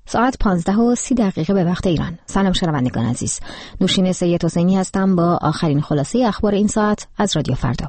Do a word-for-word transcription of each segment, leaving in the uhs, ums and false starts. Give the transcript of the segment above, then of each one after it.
ساعت پانزده و سی دقیقه به وقت ایران. سلام شنوندگان عزیز. نوشین سید حسینی هستم با آخرین خلاصه اخبار این ساعت از رادیو فردا.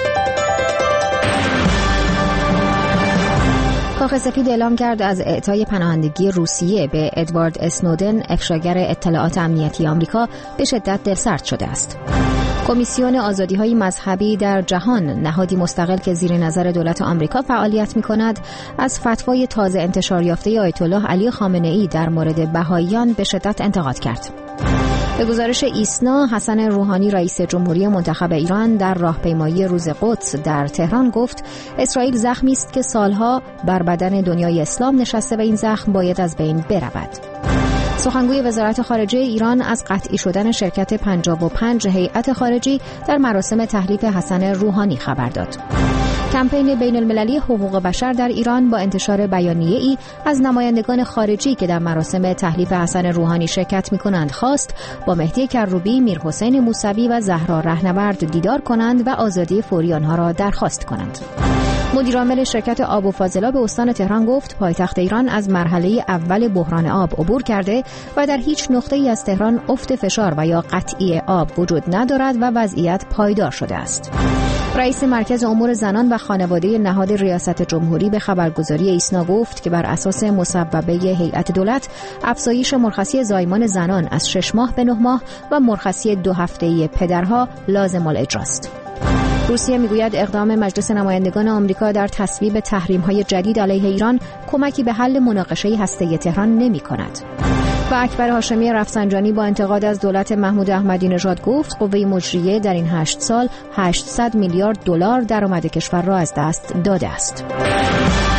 کاخ سفید اعلام کرد از اعطای پناهندگی روسیه به ادوارد اسنودن، افشاگر اطلاعات امنیتی آمریکا، به شدت دلسرد شده است. کمیسیون آزادی‌های مذهبی در جهان، نهادی مستقل که زیر نظر دولت آمریکا فعالیت می‌کند، از فتوای تازه انتشار یافته آیت الله علی خامنه‌ای در مورد بهائیان به شدت انتقاد کرد. به گزارش ایسنا، حسن روحانی رئیس جمهوری منتخب ایران در راهپیمایی روز قدس در تهران گفت اسرائیل زخمی است که سالها بر بدن دنیای اسلام نشسته و این زخم باید از بین برود. سخنگوی وزارت خارجه ایران از قطعی شدن شرکت پنجاه و پنج هیئت خارجی در مراسم تحریف حسن روحانی خبر داد. کمپین بین المللی حقوق بشر در ایران با انتشار بیانیه‌ای از نمایندگان خارجی که در مراسم تحلیف حسن روحانی شرکت می‌کنند خواست با مهدی کروبی، میرحسین موسوی و زهرا رهنورد دیدار کنند و آزادی فوری آنها را درخواست کنند. مدیرعامل شرکت آب و فاضلاب استان تهران گفت پایتخت ایران از مرحله اول بحران آب عبور کرده و در هیچ نقطه‌ای از تهران افت فشار و یا قطعی آب وجود ندارد و وضعیت پایدار شده است. رئیس مرکز امور زنان و خانواده نهاد ریاست جمهوری به خبرگزاری ایسنا گفت که بر اساس مصوبه هیئت دولت افزایش مرخصی زایمان زنان از شش ماه به نه ماه و مرخصی دو هفته‌ای پدرها لازم الاجراست. روسیه میگوید اقدام مجلس نمایندگان آمریکا در تصویب تحریم‌های جدید علیه ایران کمکی به حل مناقشه هسته‌ای تهران نمی‌کند. و اکبر هاشمی رفسنجانی با انتقاد از دولت محمود احمدی نژاد گفت قوه مجریه در این هشت سال هشتصد میلیارد دلار درآمد کشور را از دست داده است.